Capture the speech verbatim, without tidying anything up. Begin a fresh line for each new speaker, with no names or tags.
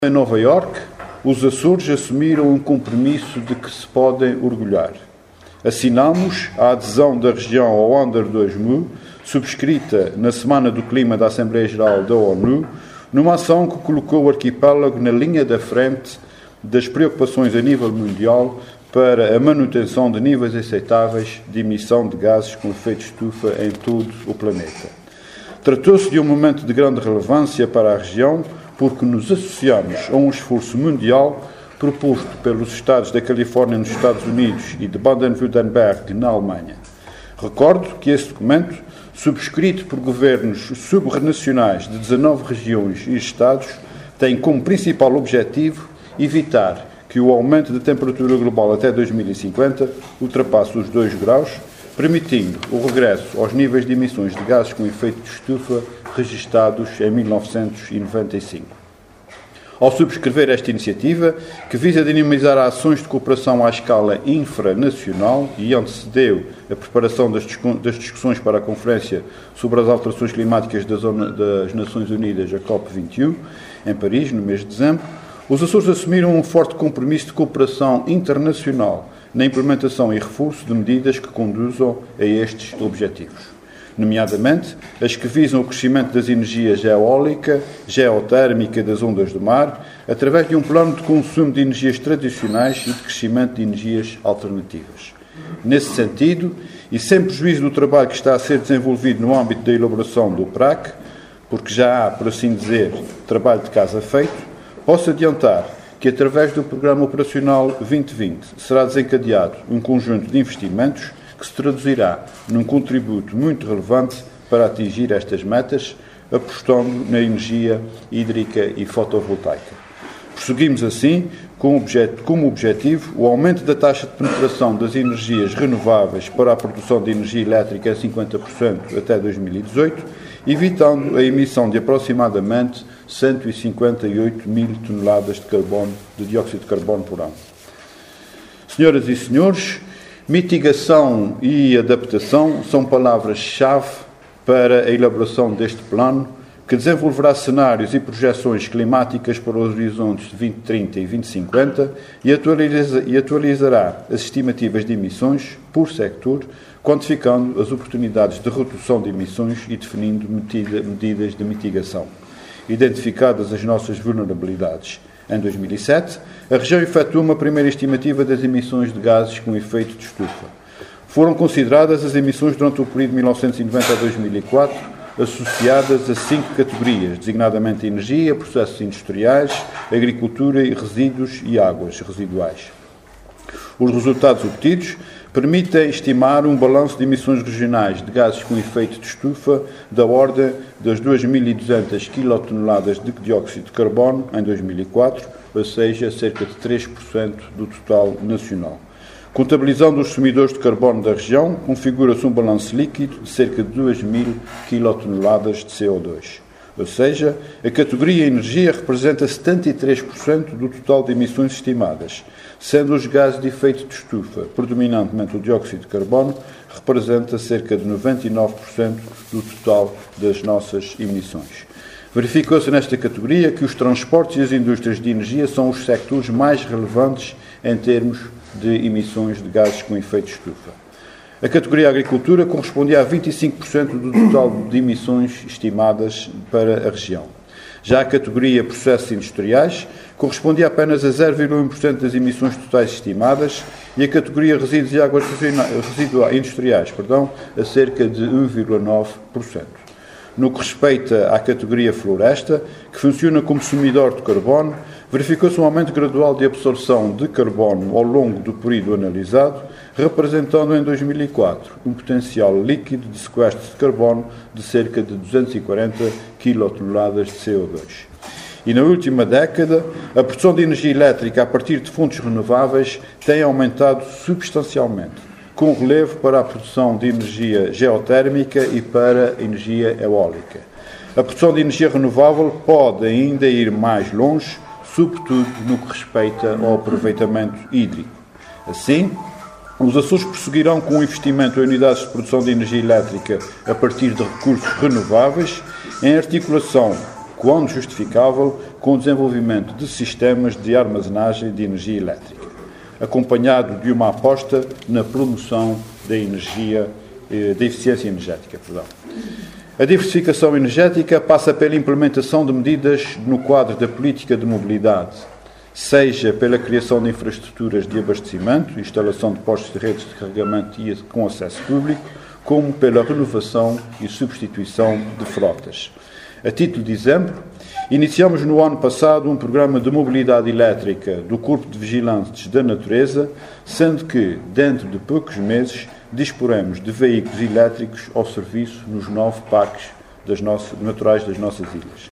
Em Nova Iorque, os Açores assumiram um compromisso de que se podem orgulhar. Assinamos a adesão da região ao Under dois mil, subscrita na Semana do Clima da Assembleia Geral da ONU, numa ação que colocou o arquipélago na linha da frente das preocupações a nível mundial para a manutenção de níveis aceitáveis de emissão de gases com efeito estufa em todo o planeta. Tratou-se de um momento de grande relevância para a região, porque nos associamos a um esforço mundial proposto pelos Estados da Califórnia nos Estados Unidos e de Baden-Württemberg na Alemanha. Recordo que esse documento, subscrito por governos supranacionais de dezanove regiões e estados, tem como principal objetivo evitar que o aumento da temperatura global até dois mil e cinquenta ultrapasse os dois graus, permitindo o regresso aos níveis de emissões de gases com efeito de estufa registados em mil novecentos e noventa e cinco. Ao subscrever esta iniciativa, que visa dinamizar ações de cooperação à escala infranacional e antecedeu a preparação das discussões para a Conferência sobre as Alterações Climáticas da Zona das Nações Unidas, a COP vinte e um, em Paris, no mês de dezembro, os Açores assumiram um forte compromisso de cooperação internacional na implementação e reforço de medidas que conduzam a estes objetivos, nomeadamente as que visam o crescimento das energias eólica, geotérmica e das ondas do mar, através de um plano de consumo de energias tradicionais e de crescimento de energias alternativas. Nesse sentido, e sem prejuízo do trabalho que está a ser desenvolvido no âmbito da elaboração do P R A C, porque já há, por assim dizer, trabalho de casa feito, posso adiantar que, através do Programa Operacional vinte vinte, será desencadeado um conjunto de investimentos que se traduzirá num contributo muito relevante para atingir estas metas, apostando na energia hídrica e fotovoltaica. Prosseguimos assim, com objeto, como objetivo, o aumento da taxa de penetração das energias renováveis para a produção de energia elétrica a cinquenta por cento até dois mil e dezoito, evitando a emissão de aproximadamente cento e cinquenta e oito mil toneladas de carbono, de dióxido de carbono por ano. Senhoras e senhores, mitigação e adaptação são palavras-chave para a elaboração deste plano, que desenvolverá cenários e projeções climáticas para os horizontes de vinte trinta e vinte cinquenta e, atualiza, e atualizará as estimativas de emissões por sector, quantificando as oportunidades de redução de emissões e definindo medida, medidas de mitigação. Identificadas as nossas vulnerabilidades em dois mil e sete, a região efetuou uma primeira estimativa das emissões de gases com efeito de estufa. Foram consideradas as emissões durante o período de mil novecentos e noventa a dois mil e quatro, associadas a cinco categorias, designadamente energia, processos industriais, agricultura e resíduos e águas residuais. Os resultados obtidos permitem estimar um balanço de emissões regionais de gases com efeito de estufa da ordem das duas mil e duzentas quilotoneladas de dióxido de carbono em dois mil e quatro, ou seja, cerca de três por cento do total nacional. Contabilizando os consumidores de carbono da região, configura-se um balanço líquido de cerca de duas mil quilotoneladas de C O dois. Ou seja, a categoria energia representa setenta e três por cento do total de emissões estimadas, sendo os gases de efeito de estufa, predominantemente o dióxido de carbono, representa cerca de noventa e nove por cento do total das nossas emissões. Verificou-se nesta categoria que os transportes e as indústrias de energia são os sectores mais relevantes em termos de emissões de gases com efeito de estufa. A categoria agricultura correspondia a vinte e cinco por cento do total de emissões estimadas para a região. Já a categoria processos industriais correspondia apenas a zero vírgula um por cento das emissões totais estimadas e a categoria resíduos e águas residuais industriais, perdão, a cerca de um vírgula nove por cento. No que respeita à categoria floresta, que funciona como sumidor de carbono, verificou-se um aumento gradual de absorção de carbono ao longo do período analisado, representando em dois mil e quatro um potencial líquido de sequestro de carbono de cerca de duzentas e quarenta quilotoneladas de C O dois. E na última década, a produção de energia elétrica a partir de fontes renováveis tem aumentado substancialmente, com relevo para a produção de energia geotérmica e para a energia eólica. A produção de energia renovável pode ainda ir mais longe, sobretudo no que respeita ao aproveitamento hídrico. Assim, os Açores prosseguirão com o investimento em unidades de produção de energia elétrica a partir de recursos renováveis, em articulação quando justificável, com o desenvolvimento de sistemas de armazenagem de energia elétrica, acompanhado de uma aposta na promoção da energia, da eficiência energética. Perdão. A diversificação energética passa pela implementação de medidas no quadro da política de mobilidade, seja pela criação de infraestruturas de abastecimento, instalação de postos de redes de carregamento e com acesso público, como pela renovação e substituição de frotas. A título de exemplo, iniciamos no ano passado um programa de mobilidade elétrica do Corpo de Vigilantes da Natureza, sendo que, dentro de poucos meses, disporemos de veículos elétricos ao serviço nos nove parques das nossas, naturais das nossas ilhas.